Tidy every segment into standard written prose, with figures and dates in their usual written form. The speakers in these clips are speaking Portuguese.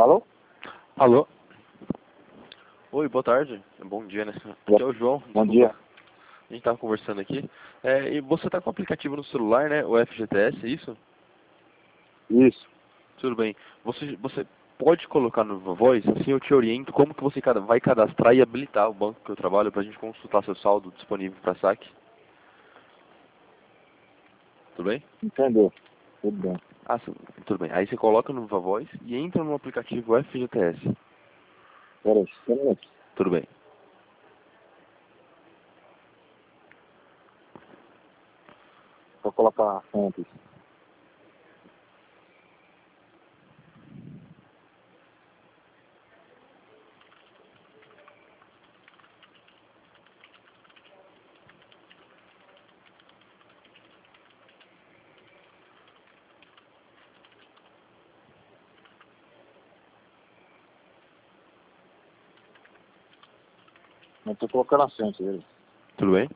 Alô? Alô? Oi, boa tarde. Bom dia, né? Aqui é o João. Bom Desculpa. dia. A gente tava conversando aqui. E você tá com o aplicativo no celular, né? O FGTS, é isso? Isso. Tudo bem. Você pode colocar no Voice, assim eu te oriento como que você vai cadastrar e habilitar o banco que eu trabalho pra gente consultar seu saldo disponível para saque. Tudo bem? Entendeu? Tudo bem. Ah, sim. Tudo bem. Aí você coloca no Voice e entra no aplicativo FGTS. Peraí, só um minuto. Tudo bem. Vou colocar antes. Eu tô colocando a senha dele. Tudo bem?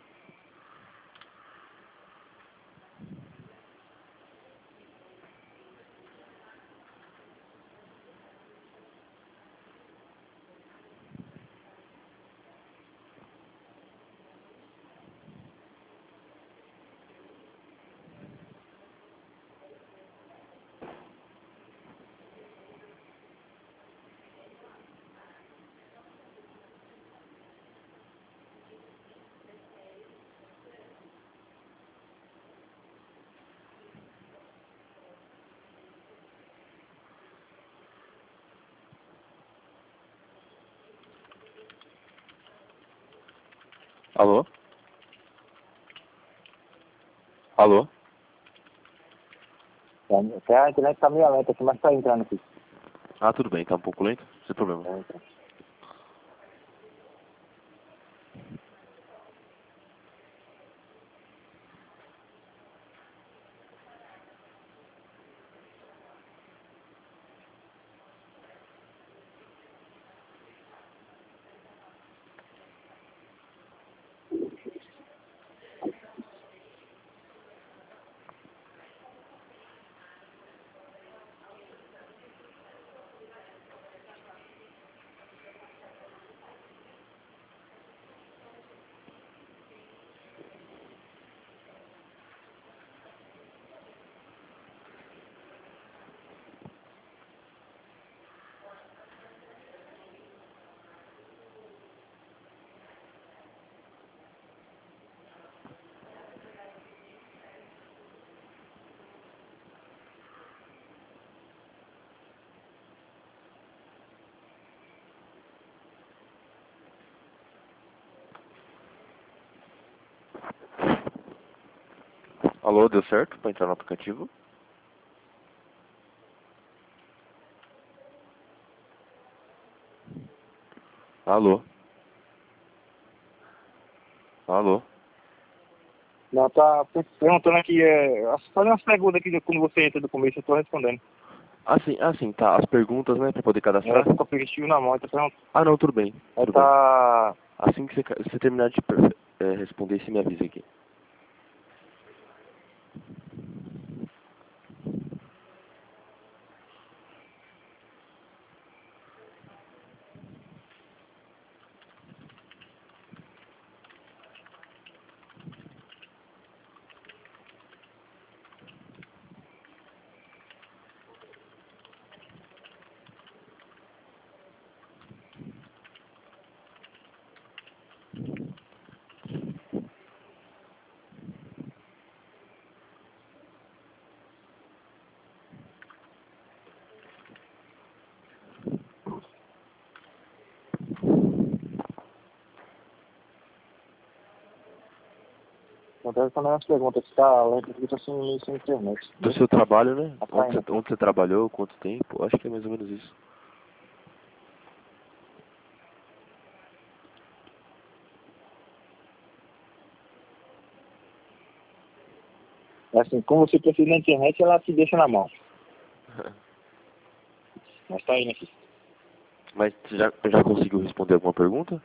Alô? Alô? Até a internet tá meio lenta aqui, mas tá entrando aqui. Ah, tudo bem. Tá um pouco lento? Sem problema. Tá entrando. Alô, deu certo pra entrar no aplicativo? Alô? Alô? Não, tá perguntando aqui, fazendo umas perguntas aqui de quando você entra do começo, eu tô respondendo. Ah, sim, tá. As perguntas, né, pra poder Eu cadastrar? tô com o aplicativo na mão, tá perguntando. Ah, não, tudo bem. Aí Tudo bem. tá... Assim que você terminar de responder, você me avisa aqui. Tô respondendo as perguntas, que tá lento aqui, tá sem internet. Do seu trabalho, né? Tá caindo. Onde você trabalhou, quanto tempo? Acho que é mais ou menos isso. É assim, como você precisa na internet, ela te deixa na mão. Mas tá indo aqui. Mas você já conseguiu responder alguma pergunta?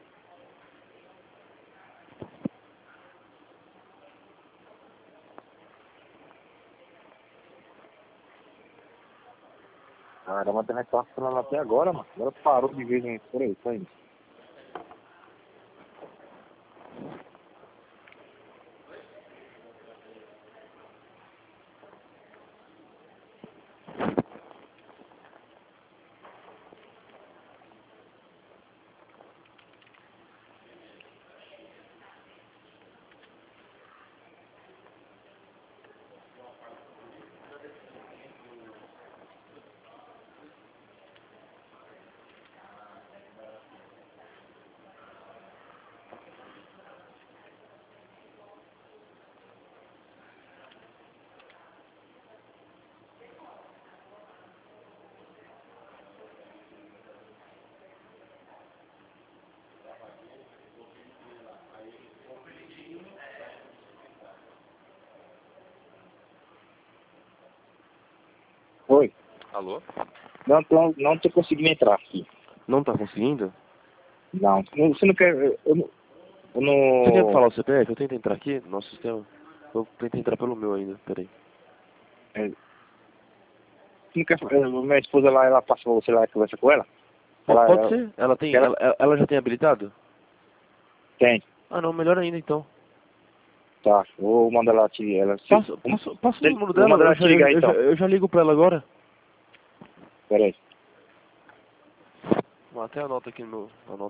Ah, mas a internet tava funcionando até agora, mano. Agora parou de vez em por aí, tá indo. Oi. Alô? Não tô conseguindo entrar aqui. Não tá conseguindo? Não, você não quer. Eu Você quer não. falar o CPF? Eu tento entrar aqui no nosso sistema. Eu tento entrar pelo meu ainda, peraí. É, você não quer. Minha esposa lá, ela passa pra você lá e conversa com ela? Pode ser? Ela tem. ela- Ela já tem habilitado? Tem. Ah não, melhor ainda então. Tá, vou mandar ela te. Ela, Passa o número vou dela, mandar ela te ligar então. eu já ligo pra ela agora. Pera aí. Até anota aqui no meu. Anota